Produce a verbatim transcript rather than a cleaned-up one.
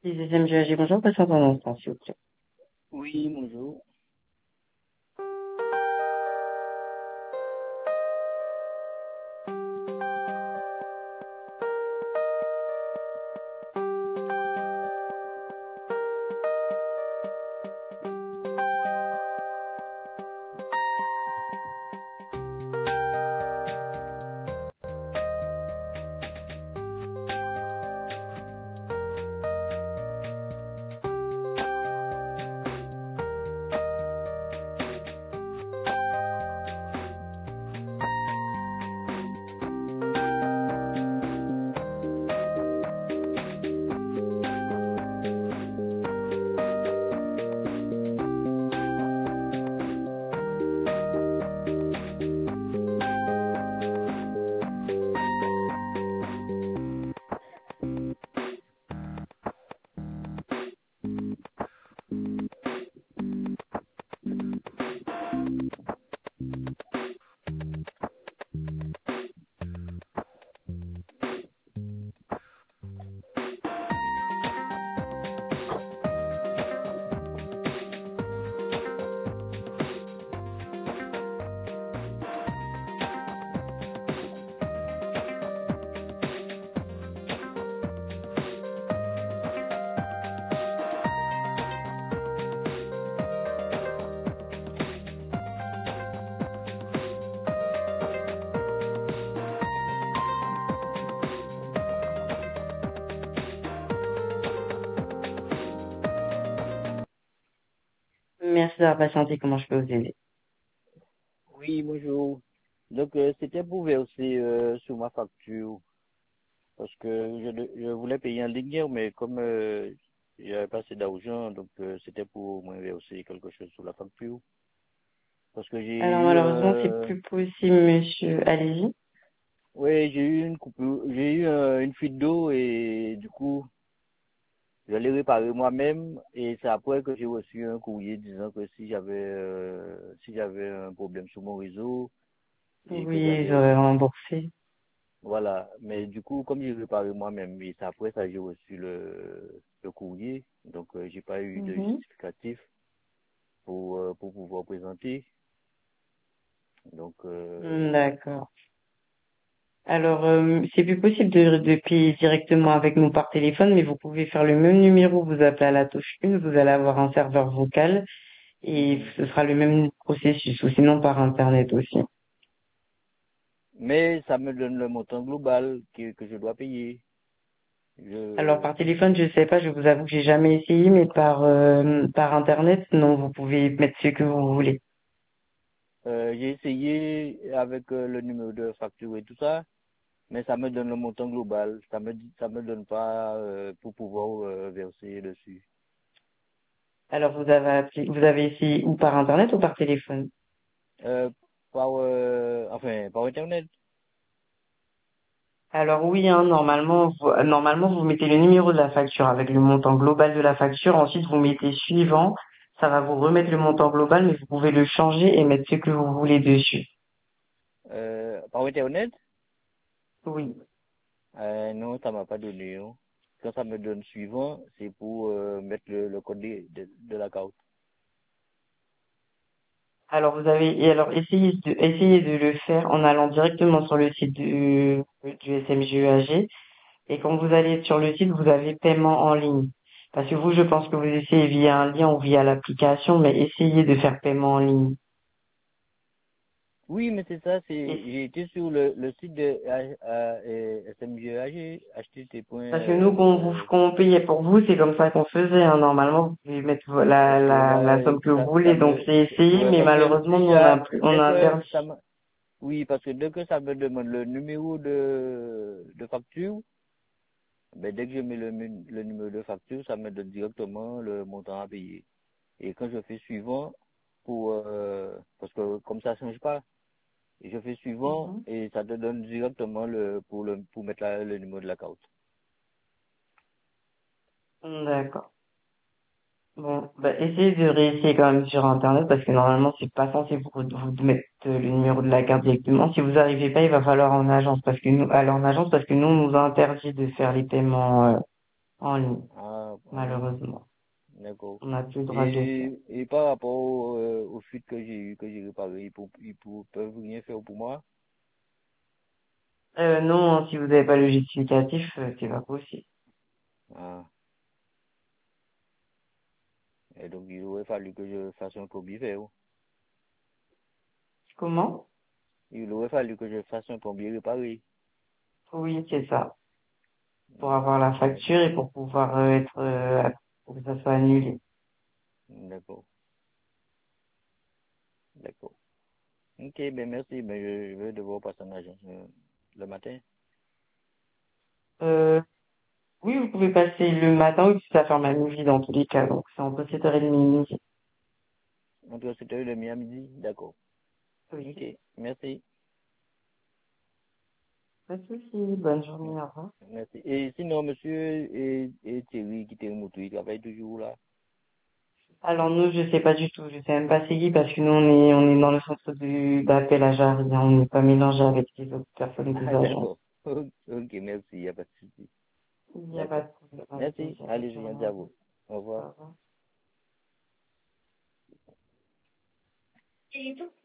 Deuxième G A G, bonjour, patiente un instant, s'il vous plaît. Oui, bonjour. Merci d'avoir patienté, comment je peux vous aider? Oui, bonjour. Donc, euh, c'était pour verser euh, sur ma facture, parce que je, de- je voulais payer en ligne, mais comme euh, il n'y avait pas assez d'argent, donc euh, c'était pour me verser quelque chose sur la facture. Parce que j'ai Alors eu, malheureusement, c'est euh, plus possible, monsieur. Allez-y. ouais, j'ai eu une coupure, j'ai eu euh, une fuite d'eau et du coup, je l'ai réparé moi-même et c'est après que j'ai reçu un courrier disant que si j'avais, euh, si j'avais un problème sur mon réseau et que Oui, j'allais j'aurais remboursé. Voilà, mais du coup, comme j'ai réparé moi-même, et c'est après ça j'ai reçu le, le courrier, donc euh, j'ai pas eu de Mhm. justificatif pour, euh, pour pouvoir présenter. Donc, Hmm, euh, d'accord. Alors, euh, c'est plus possible de, de payer directement avec nous par téléphone, mais vous pouvez faire le même numéro, vous appelez à la touche une, vous allez avoir un serveur vocal et mhm. ce sera le même processus, ou sinon par Internet aussi. Mais ça me donne le montant global que, que je dois payer. Alors Je, par téléphone, je sais pas, je vous avoue que j'ai jamais essayé, mais par euh, par internet, non, vous pouvez mettre ce que vous voulez. euh, j'ai essayé avec euh, le numéro de facture et tout ça, mais ça me donne le montant global. Ça me dit, ça me donne pas euh, pour pouvoir euh, verser dessus. Alors vous avez appelé, vous avez essayé ou par internet ou par téléphone. Euh, par, euh, enfin, par internet. Alors oui, hein, normalement, vous, euh, normalement vous mettez le numéro de la facture avec le montant global de la facture. Ensuite vous mettez suivant. Ça va vous remettre le montant global, mais vous pouvez le changer et mettre ce que vous voulez dessus. Euh, par internet. Oui. Euh, non, ça m'a pas donné. Hein. Quand ça me donne suivant, c'est pour euh, mettre le, le code de, de, de la carte. Alors vous avez et alors essayez de essayez de le faire en allant directement sur le site du, du S M G E A G. Et quand vous allez sur le site, vous avez paiement en ligne. Parce que vous, je pense que vous essayez via un lien ou via l'application, mais essayez de faire paiement en ligne. Oui, mais c'est ça, c'est Et j'ai été sur le, le site de euh, euh, S M G A G, parce que nous, http. quand vous, Euh, quand on payait pour vous, c'est comme ça qu'on faisait, hein. Normalement, vous pouvez mettre vo- la, parce que la, là, la somme que vous ça, ça voulez. Donc, me, c'est essayé, ouais, mais parce que malheureusement, nous, on a déjà, plus, on dès a que interdit. ça me, oui, parce que dès que ça me demande le numéro de, de facture, ben dès que je mets le, mu- le numéro de facture, ça me donne directement le montant à payer. Et quand je fais suivant, pour euh, parce que comme ça change pas, et je fais suivant Mhm. et ça te donne directement le pour le pour mettre la- le numéro de la carte. D'accord. Bon, bah, essayez de réessayer quand même sur Internet parce que normalement, c'est pas censé vous, vous mettre le numéro de la carte directement. Si vous n'arrivez pas, il va falloir en agence parce que nous, aller en agence parce que nous, on nous a interdit de faire les paiements, euh, en ligne. Ah, hum, malheureusement. d'accord. On n'a plus le droit de le faire. Et, et par rapport au, euh, aux fuites que j'ai eu, que j'ai réparées, ils, pour- ils pour- peuvent rien faire pour moi? Euh, non, hein, si vous n'avez pas le justificatif, euh, c'est pas possible. Ah, et donc il aurait fallu que je fasse un combi faire. Comment? Il aurait fallu que je fasse un combi réparé. Oui, c'est ça. Pour Hmm, avoir la facture d'accord, et pour pouvoir euh, être, euh, pour que ça soit annulé. d'accord, d'accord. Ok, ben merci, ben je, je vais devoir passer en agence euh, le matin. Euh, oui, vous pouvez passer le matin, oui, ça ferme à midi dans tous les cas, donc c'est entre sept heures trente et midi. Entre sept heures trente à midi, d'accord. Oui. Ok, merci. Pas de souci. Bonne journée, au revoir. Merci. Et sinon, monsieur et, et Thierry qui était moto, il travaille toujours là. Alors nous, je sais pas du tout, je sais même pas c'est qui parce que nous on est on est dans le centre du d'appel à Jarry, hein, on n'est pas mélangé avec les autres personnes des Ah, agences. d'accord. Ok, merci, il n'y a pas de souci. Il n'y a pas D'accord. de problème avec Merci. plaisir. Bonne Allez, je viens journée de à vous. vous. Au revoir. Au revoir.